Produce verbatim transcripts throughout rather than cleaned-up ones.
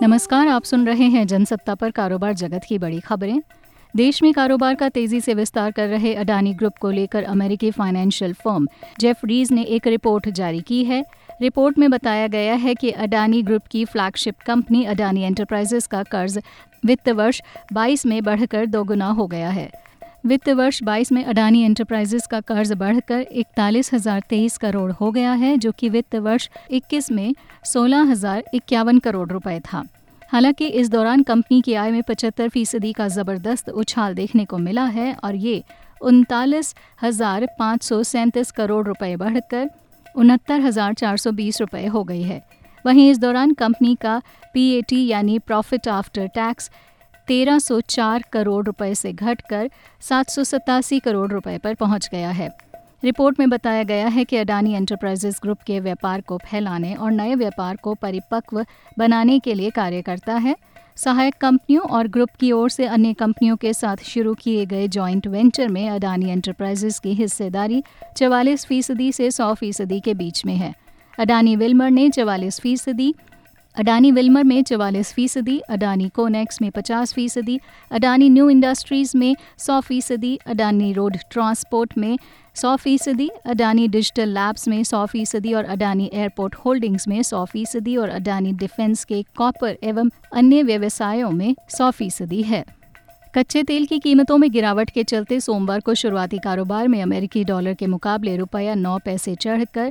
नमस्कार, आप सुन रहे हैं जनसत्ता पर कारोबार जगत की बड़ी खबरें। देश में कारोबार का तेजी से विस्तार कर रहे अडानी ग्रुप को लेकर अमेरिकी फाइनेंशियल फर्म जेफरीज ने एक रिपोर्ट जारी की है। रिपोर्ट में बताया गया है कि अडानी ग्रुप की फ्लैगशिप कंपनी अडानी एंटरप्राइजेस का कर्ज वित्त वर्ष बाईस में बढ़कर दोगुना हो गया है। वित्त वर्ष बाईस में अडानी एंटरप्राइजेस का कर्ज बढ़कर इकतालीस हजार तेईस करोड़ हो गया है, जो कि वित्त वर्ष इक्कीस में सोलह हजार इक्यावन करोड़ रुपए था। हालांकि इस दौरान कंपनी की आय में पचहत्तर फीसदी का जबरदस्त उछाल देखने को मिला है और ये उनतालीस हजार पाँच सौ सैंतीस करोड़ रुपए बढ़कर उनहत्तर हजार चार सौ बीस रुपए हो गई है। वहीं इस दौरान कंपनी का पीएटी यानी प्रॉफिट आफ्टर टैक्स तेरह सौ चार करोड़ रुपए से घटकर सात सौ सतासी करोड़ रुपए पर पहुंच गया है। रिपोर्ट में बताया गया है कि अडानी एंटरप्राइजेस ग्रुप के व्यापार को फैलाने और नए व्यापार को परिपक्व बनाने के लिए कार्य करता है। सहायक कंपनियों और ग्रुप की ओर से अन्य कंपनियों के साथ शुरू किए गए जॉइंट वेंचर में अडानी एंटरप्राइजेस की हिस्सेदारी चवालीस फीसदी से सौ फीसदी के बीच में है। अडानी विल्मर ने चवालीस फीसदी अडानी विल्मर में चवालीस फीसदी, अडानी कोनेक्स में पचास फीसदी, अडानी न्यू इंडस्ट्रीज में सौ फीसदी, अडानी रोड ट्रांसपोर्ट में सौ फीसदी, अडानी डिजिटल लैब्स में सौ फीसदी और अडानी एयरपोर्ट होल्डिंग्स में सौ फीसदी और अडानी डिफेंस के कॉपर एवं अन्य व्यवसायों में सौ फीसदी है। कच्चे तेल की कीमतों में गिरावट के चलते सोमवार को शुरुआती कारोबार में अमेरिकी डॉलर के मुकाबले रुपया नौ पैसे चढ़कर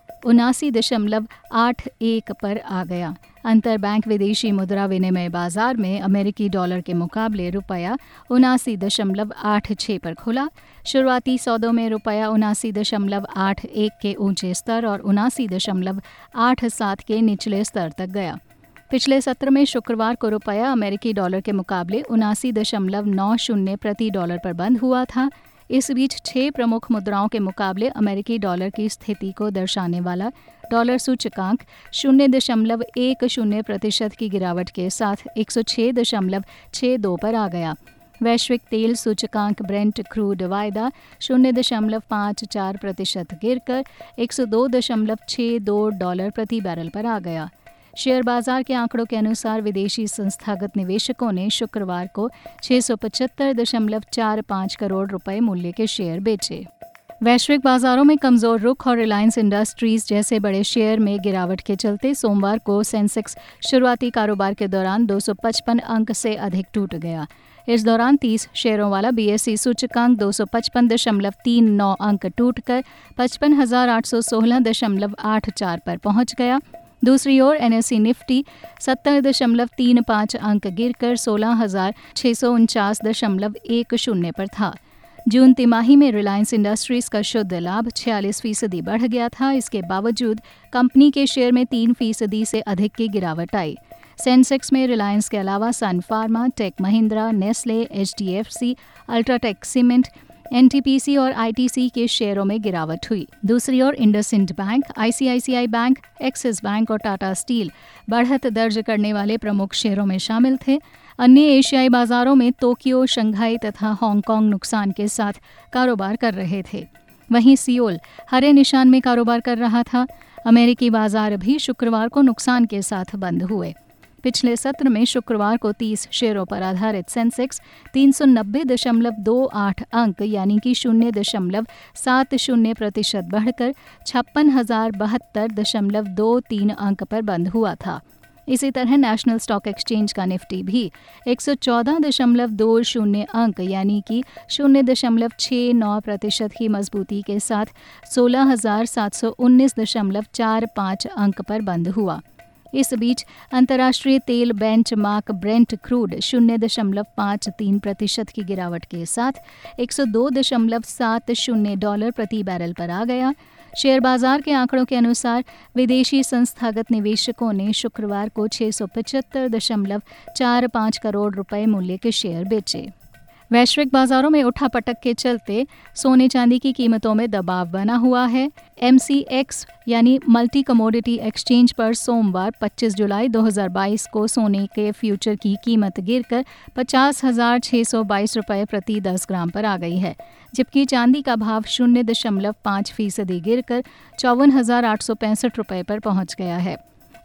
उनासी दशमलव आठ एक पर आ गया। अंतर बैंक विदेशी मुद्रा विनिमय बाजार में अमेरिकी डॉलर के मुकाबले रुपया उनासी दशमलव आठ छः पर खुला। शुरुआती सौदों में रुपया उनासी दशमलव आठ एक के ऊंचे स्तर और उनासी दशमलव आठ सात के निचले स्तर तक गया। पिछले सत्र में शुक्रवार को रुपया अमेरिकी डॉलर के मुकाबले उनासी दशमलव नौ शून्य प्रति डॉलर पर बंद हुआ था। इस बीच छह प्रमुख मुद्राओं के मुकाबले अमेरिकी डॉलर की स्थिति को दर्शाने वाला डॉलर सूचकांक शून्य दशमलव एक शून्य प्रतिशत की गिरावट के साथ एक सौ छः दशमलव छः दो पर आ गया। वैश्विक तेल सूचकांक ब्रेंट क्रूड वायदा शून्य दशमलव पाँच चार प्रतिशत गिरकर एक सौ दो दशमलव छः दो डॉलर प्रति बैरल पर आ गया। शेयर बाजार के आंकड़ों के अनुसार विदेशी संस्थागत निवेशकों ने शुक्रवार को छह सौ पचहत्तर दशमलव चार पाँच करोड़ रुपए मूल्य के शेयर बेचे। वैश्विक बाजारों में कमजोर रुख और रिलायंस इंडस्ट्रीज जैसे बड़े शेयर में गिरावट के चलते सोमवार को सेंसेक्स शुरुआती कारोबार के दौरान दो सौ पचपन अंक से अधिक टूट गया। इस दौरान तीस शेयरों वाला बीएसई सूचकांक दो सौ पचपन दशमलव तीन नौ अंक टूटकर पचपन हजार आठ सौ सोलह दशमलव आठ चार पर पहुंच गया। दूसरी ओर एनएसई निफ्टी सत्तर दशमलव तीन पाँच अंक गिरकर सोलह हजार छः सौ उनचास दशमलव एक शून्य पर था। जून तिमाही में रिलायंस इंडस्ट्रीज का शुद्ध लाभ छियालीस फीसदी बढ़ गया था। इसके बावजूद कंपनी के शेयर में तीन फीसदी से अधिक की गिरावट आई। सेंसेक्स में रिलायंस के अलावा Sun Pharma, Tech Mahindra, Nestle, HDFC, UltraTech cement, NTPC और आईटीसी के शेयरों में गिरावट हुई। दूसरी ओर IndusInd bank, ICICI bank, Axis bank और टाटा स्टील बढ़त दर्ज करने वाले प्रमुख शेयरों में शामिल थे। अन्य एशियाई बाजारों में टोक्यो, शंघाई तथा हांगकांग नुकसान के साथ कारोबार कर रहे थे। वहीं सियोल हरे निशान में कारोबार कर रहा था। अमेरिकी बाजार भी शुक्रवार को नुकसान के साथ बंद हुए। पिछले सत्र में शुक्रवार को तीस शेयरों पर आधारित सेंसेक्स तीन सौ नब्बे दशमलव दो आठ अंक यानी कि शून्य दशमलव सात शून्य प्रतिशत बढ़कर छप्पन हजार बहत्तर दशमलव दो तीन अंक पर बंद हुआ था। इसी तरह नेशनल स्टॉक एक्सचेंज का निफ्टी भी एक सौ चौदह दशमलव दो शून्य अंक यानी कि शून्य दशमलव छः नौ प्रतिशत की मजबूती के साथ सोलह हजार सात सौ उन्नीस दशमलव चार पाँच अंक पर बंद हुआ। इस बीच अंतर्राष्ट्रीय तेल बेंचमार्क ब्रेंट क्रूड शून्य दशमलव पाँच तीन प्रतिशत की गिरावट के साथ एक सौ दो दशमलव सात शून्य डॉलर प्रति बैरल पर आ गया। शेयर बाजार के आंकड़ों के अनुसार विदेशी संस्थागत निवेशकों ने शुक्रवार को छह सौ पचहत्तर दशमलव चार पाँच करोड़ रुपए मूल्य के शेयर बेचे। वैश्विक बाजारों में उठापटक के चलते सोने चांदी की कीमतों में दबाव बना हुआ है। एमसीएक्स यानी मल्टी कमोडिटी एक्सचेंज पर सोमवार पच्चीस जुलाई दो हज़ार बाईस को सोने के फ्यूचर की कीमत गिरकर पचास हजार छः सौ बाईस रुपये प्रति दस ग्राम पर आ गई है, जबकि चांदी का भाव शून्य दशमलव पाँच फीसदी गिरकर चौवन हजार आठ सौ पैंसठ रुपये पर पहुंच गया है।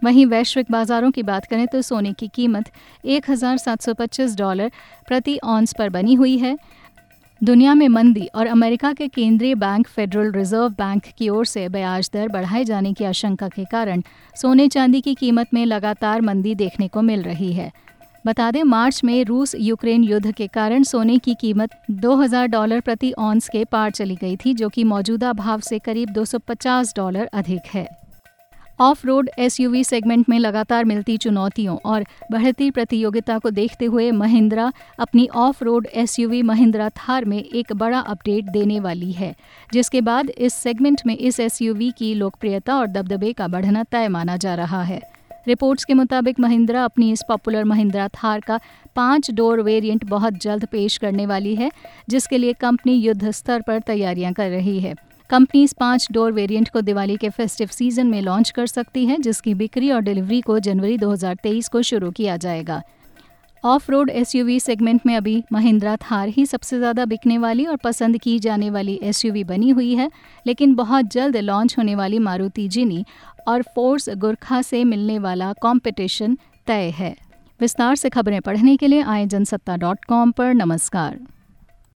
वहीं वैश्विक बाजारों की बात करें तो सोने की कीमत एक हज़ार सात सौ पच्चीस डॉलर प्रति औंस पर बनी हुई है। दुनिया में मंदी और अमेरिका के केंद्रीय बैंक फेडरल रिजर्व बैंक की ओर से ब्याज दर बढ़ाए जाने की आशंका के कारण सोने चांदी की कीमत में लगातार मंदी देखने को मिल रही है। बता दें, मार्च में रूस यूक्रेन युद्ध के कारण सोने की कीमत दो हज़ार डॉलर प्रति औंस के पार चली गई थी, जो कि मौजूदा भाव से करीब दो सौ पचास डॉलर अधिक है। ऑफ रोड एसयूवी सेगमेंट में लगातार मिलती चुनौतियों और बढ़ती प्रतियोगिता को देखते हुए महिंद्रा अपनी off road SUV Mahindra Thar में एक बड़ा अपडेट देने वाली है, जिसके बाद इस सेगमेंट में इस एसयूवी की लोकप्रियता और दबदबे का बढ़ना तय माना जा रहा है। रिपोर्ट्स के मुताबिक महिंद्रा अपनी इस पॉपुलर महिंद्रा थार का पांच डोर वेरिएंट बहुत जल्द पेश करने वाली है, जिसके लिए कंपनी युद्ध स्तर पर तैयारियां कर रही है। कंपनी इस पांच डोर वेरिएंट को दिवाली के फेस्टिव सीजन में लॉन्च कर सकती है, जिसकी बिक्री और डिलीवरी को जनवरी दो हज़ार तेईस को शुरू किया जाएगा। ऑफ रोड एसयूवी सेगमेंट में अभी महिंद्रा थार ही सबसे ज़्यादा बिकने वाली और पसंद की जाने वाली एसयूवी बनी हुई है, लेकिन बहुत जल्द लॉन्च होने वाली मारुति जिनी और फोर्स गुरखा से मिलने वाला कंपटीशन तय है। विस्तार से खबरें पढ़ने के लिए आए जनसत्ता डॉट कॉम पर नमस्कार।